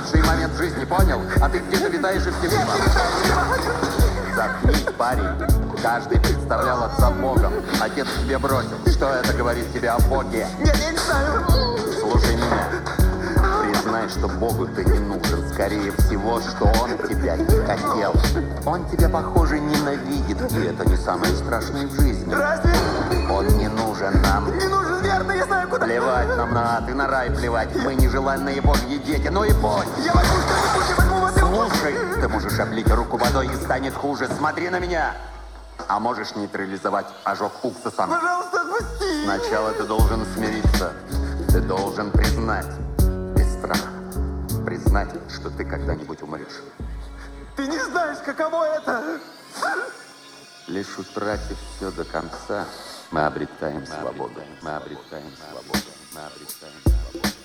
лучший момент в жизни, понял? А ты где-то витаешь и все. Заткнись, парень. Каждый представлял отца Богом. Отец тебе бросил. Что это говорит тебе о Боге? Я не знаю. Слушай меня. Признай, что Богу ты не нужен. Скорее всего, что Он тебя не хотел. Он тебя, похоже, ненавидит. И это не самое страшное в жизни. Разве? Он не нужен нам. Не нужен, верно, я знаю, куда. Плевать нам на ад и на рай плевать. Мы не желанные Божьи дети. Ну и пой. Я возьму что-нибудь и возьму вот это. Слушай, ты можешь облить руку водой и станет хуже. Смотри на меня. А можешь нейтрализовать ожог уксусом. Пожалуйста, отпусти. Сначала ты должен смириться. Ты должен признать, без страха, признать, что ты когда-нибудь умрешь. Ты не знаешь, каково это. Лишь утратив все до конца, мы обретаем свободу. Мы обретаем свободу. Мы обретаем свободу.